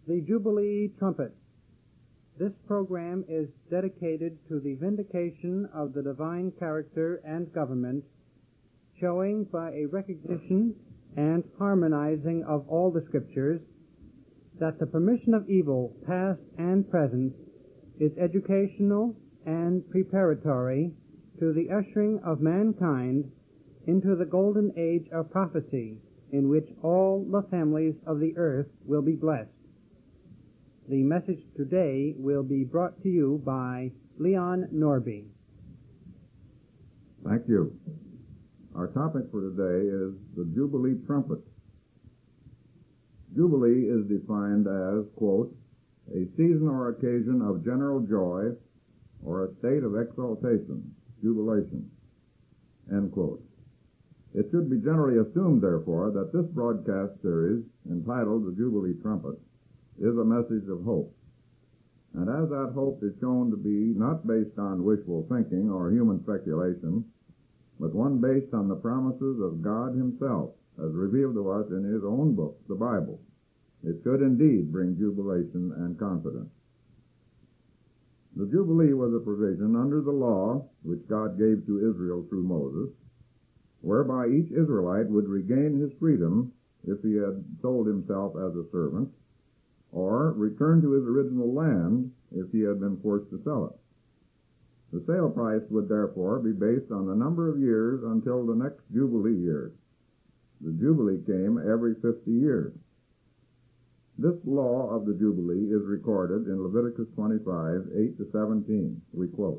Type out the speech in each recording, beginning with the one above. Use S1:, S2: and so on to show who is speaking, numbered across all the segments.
S1: The Jubilee Trumpet. This program is dedicated to the vindication of the divine character and government, showing by a recognition and harmonizing of all the Scriptures that the permission of evil, past and present, is educational and preparatory to the ushering of mankind into the golden age of prophecy, in which all the families of the earth will be blessed. The message today will be brought to you by Leon Norby.
S2: Thank you. Our topic for today is the Jubilee Trumpet. Jubilee is defined as, quote, a season or occasion of general joy or a state of exaltation, jubilation, end quote. It should be generally assumed, therefore, that this broadcast series, entitled The Jubilee Trumpet, is a message of hope. And as that hope is shown to be not based on wishful thinking or human speculation, but one based on the promises of God Himself, as revealed to us in His own book, the Bible, it should indeed bring jubilation and confidence. The Jubilee was a provision under the law which God gave to Israel through Moses, whereby each Israelite would regain his freedom if he had sold himself as a servant, or return to his original land if he had been forced to sell it. The sale price would therefore be based on the number of years until the next Jubilee year. The Jubilee came every 50 years. This law of the Jubilee is recorded in Leviticus 25, 8-17. We quote,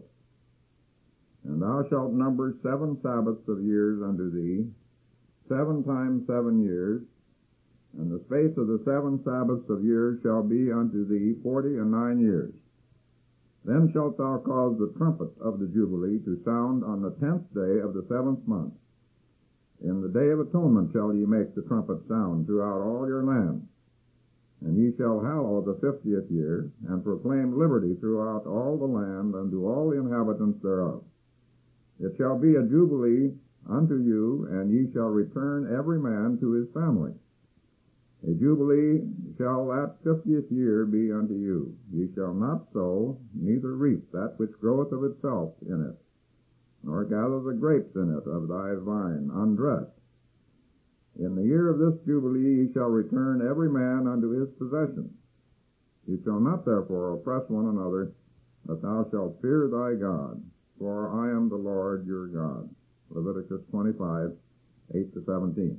S2: And thou shalt number 7 Sabbaths of years unto thee, 7 times 7 years, and the space of the 7 Sabbaths of years shall be unto thee 49 years. Then shalt thou cause the trumpet of the Jubilee to sound on the 10th day of the 7th month. In the day of atonement shall ye make the trumpet sound throughout all your land. And ye shall hallow the 50th year, and proclaim liberty throughout all the land unto all the inhabitants thereof. It shall be a Jubilee unto you, and ye shall return every man to his family. A Jubilee shall that 50th year be unto you. Ye shall not sow, neither reap that which groweth of itself in it, nor gather the grapes in it of thy vine undressed. In the year of this Jubilee ye shall return every man unto his possession. Ye shall not therefore oppress one another, but thou shalt fear thy God, for I am the Lord your God. Leviticus 25, 8-17.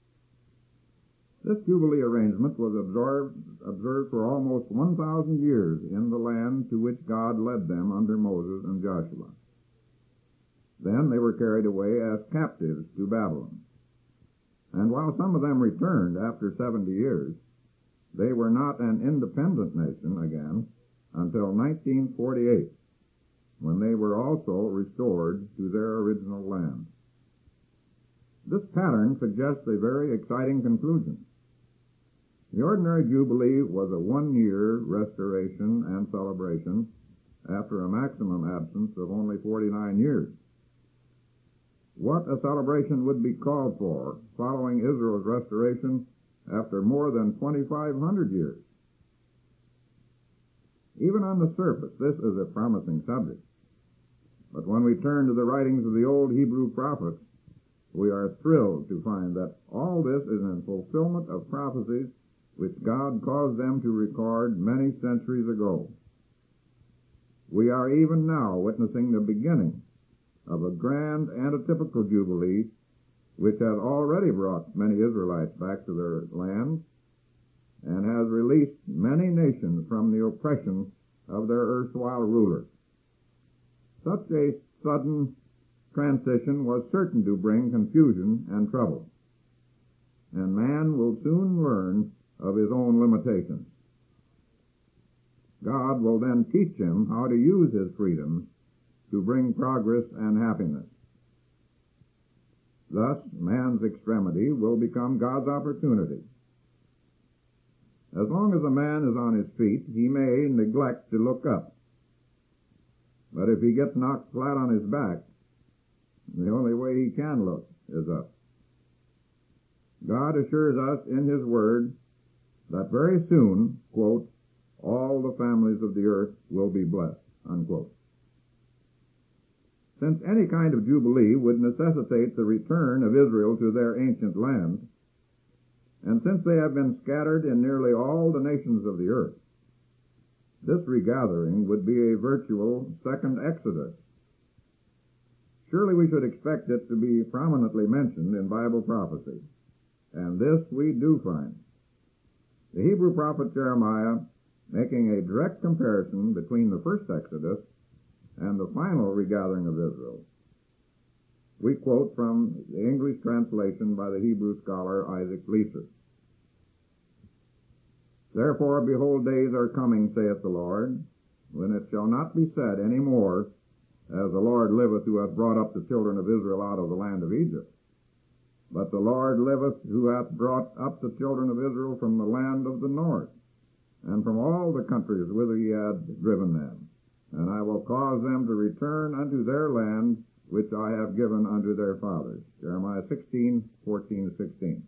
S2: This Jubilee arrangement was observed for almost 1,000 years in the land to which God led them under Moses and Joshua. Then they were carried away as captives to Babylon. And while some of them returned after 70 years, they were not an independent nation again until 1948, when they were also restored to their original land. This pattern suggests a very exciting conclusion. The ordinary Jubilee was a 1-year restoration and celebration after a maximum absence of only 49 years. What a celebration would be called for following Israel's restoration after more than 2,500 years. Even on the surface, this is a promising subject. But when we turn to the writings of the old Hebrew prophets, we are thrilled to find that all this is in fulfillment of prophecies which God caused them to record many centuries ago. We are even now witnessing the beginning of a grand antitypical Jubilee which has already brought many Israelites back to their land and has released many nations from the oppression of their erstwhile rulers. Such a sudden transition was certain to bring confusion and trouble, and man will soon learn of his own limitations. God will then teach him how to use his freedom to bring progress and happiness. Thus, man's extremity will become God's opportunity. As long as a man is on his feet, he may neglect to look up. But if he gets knocked flat on his back, the only way he can look is up. God assures us in His Word that very soon, quote, all the families of the earth will be blessed, unquote. Since any kind of jubilee would necessitate the return of Israel to their ancient land, and since they have been scattered in nearly all the nations of the earth, this regathering would be a virtual second Exodus. Surely we should expect it to be prominently mentioned in Bible prophecy, and this we do find. The Hebrew prophet Jeremiah, making a direct comparison between the first Exodus and the final regathering of Israel. We quote from the English translation by the Hebrew scholar Isaac Leeser. Therefore, behold, days are coming, saith the Lord, when it shall not be said any more, as the Lord liveth, who hath brought up the children of Israel out of the land of Egypt. But the Lord liveth, who hath brought up the children of Israel from the land of the north, and from all the countries whither he had driven them. And I will cause them to return unto their land, which I have given unto their fathers. Jeremiah 16:14-16.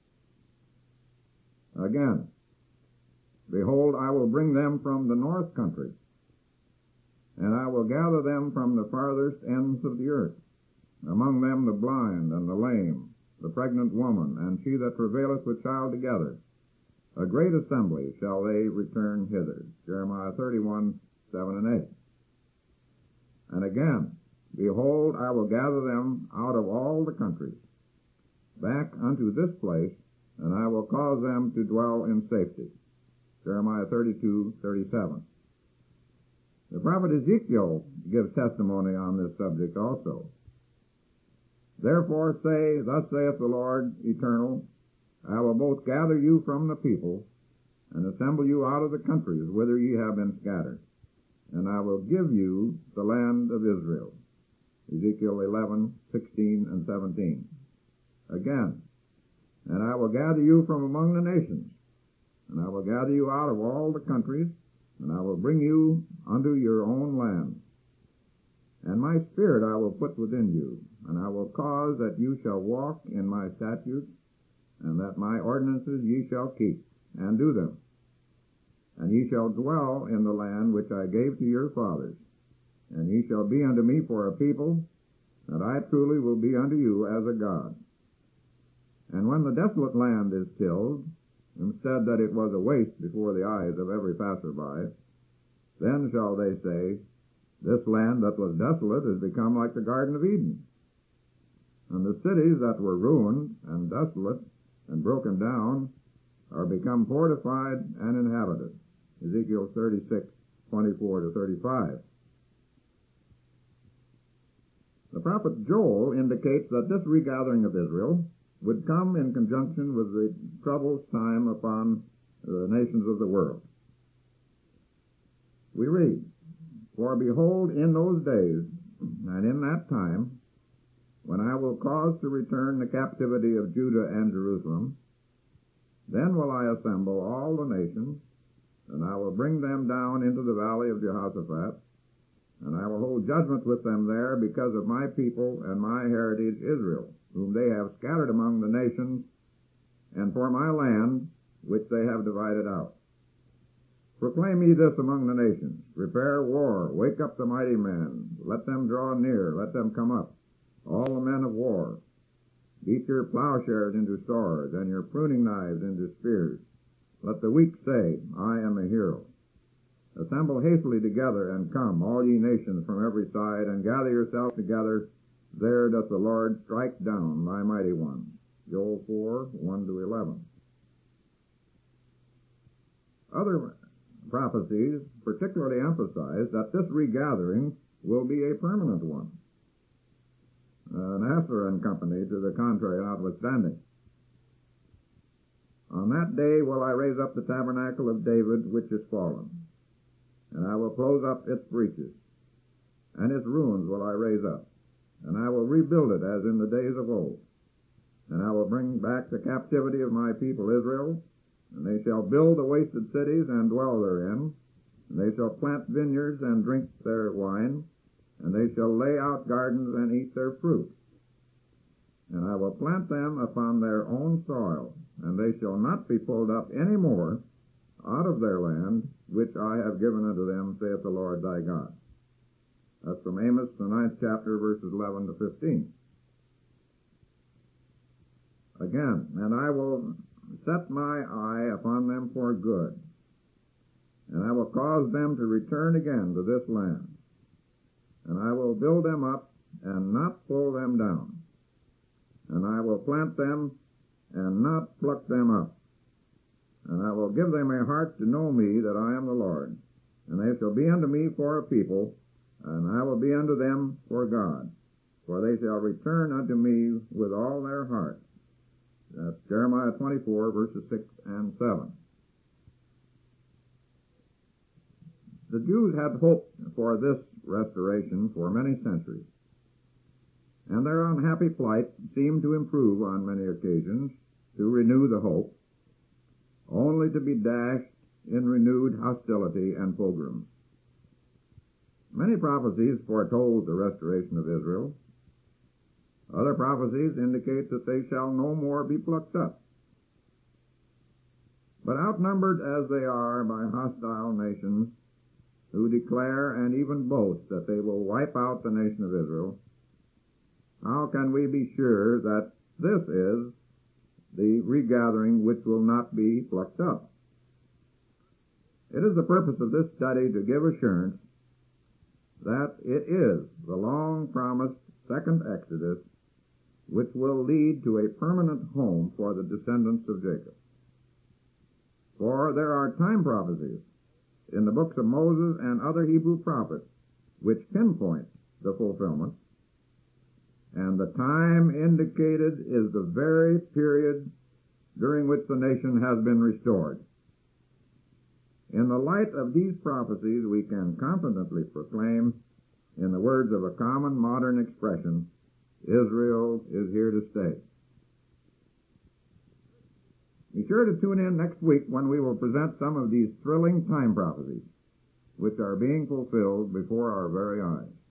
S2: Again, behold, I will bring them from the north country, and I will gather them from the farthest ends of the earth, among them the blind and the lame, the pregnant woman, and she that travaileth with child together. A great assembly shall they return hither. Jeremiah 31:7 and 8. And again, behold, I will gather them out of all the countries, back unto this place, and I will cause them to dwell in safety. Jeremiah 32:37. The prophet Ezekiel gives testimony on this subject also. Therefore say, thus saith the Lord eternal, I will both gather you from the people, and assemble you out of the countries whither ye have been scattered, and I will give you the land of Israel. Ezekiel 11:16 and 17. Again, and I will gather you from among the nations, and I will gather you out of all the countries, and I will bring you unto your own land. And my spirit I will put within you, and I will cause that you shall walk in my statutes, and that my ordinances ye shall keep, and do them. And ye shall dwell in the land which I gave to your fathers, and ye shall be unto me for a people, and I truly will be unto you as a God. And when the desolate land is tilled, instead that it was a waste before the eyes of every passerby, then shall they say, this land that was desolate is become like the Garden of Eden. And the cities that were ruined and desolate and broken down are become fortified and inhabited. Ezekiel 36:24-35. The prophet Joel indicates that this regathering of Israel would come in conjunction with the troublous time upon the nations of the world. We read, for behold, in those days, and in that time, when I will cause to return the captivity of Judah and Jerusalem, then will I assemble all the nations, and I will bring them down into the valley of Jehoshaphat, and I will hold judgment with them there because of my people and my heritage Israel, whom they have scattered among the nations, and for my land, which they have divided out. Proclaim ye this among the nations, prepare war, wake up the mighty men, let them draw near, let them come up, all the men of war. Beat your plowshares into swords, and your pruning knives into spears. Let the weak say, I am a hero. Assemble hastily together, and come, all ye nations from every side, and gather yourselves together. There doth the Lord strike down my mighty ones. Joel 4:1-11. Other prophecies particularly emphasize that this regathering will be a permanent one. Nasser and company, to the contrary notwithstanding. On that day will I raise up the tabernacle of David, which is fallen, and I will close up its breaches, and its ruins will I raise up, and I will rebuild it as in the days of old. And I will bring back the captivity of my people Israel, and they shall build the wasted cities and dwell therein, and they shall plant vineyards and drink their wine, and they shall lay out gardens and eat their fruit. And I will plant them upon their own soil, and they shall not be pulled up any more out of their land, which I have given unto them, saith the Lord thy God. That's from Amos, the 9th chapter, verses 11 to 15. Again, and I will set my eye upon them for good, and I will cause them to return again to this land, and I will build them up and not pull them down, and I will plant them and not pluck them up, and I will give them a heart to know me, that I am the Lord, and they shall be unto me for a people, and I will be unto them for God, for they shall return unto me with all their heart. That's Jeremiah 24, verses 6 and 7. The Jews had hoped for this restoration for many centuries, and their unhappy plight seemed to improve on many occasions to renew the hope, only to be dashed in renewed hostility and pogroms. Many prophecies foretold the restoration of Israel. Other prophecies indicate that they shall no more be plucked up. But outnumbered as they are by hostile nations who declare and even boast that they will wipe out the nation of Israel, how can we be sure that this is the regathering which will not be plucked up? It is the purpose of this study to give assurance that it is the long-promised second Exodus which will lead to a permanent home for the descendants of Jacob. For there are time prophecies in the books of Moses and other Hebrew prophets which pinpoint the fulfillment, and the time indicated is the very period during which the nation has been restored. In the light of these prophecies, we can confidently proclaim, in the words of a common modern expression, Israel is here to stay. Be sure to tune in next week when we will present some of these thrilling time prophecies, which are being fulfilled before our very eyes.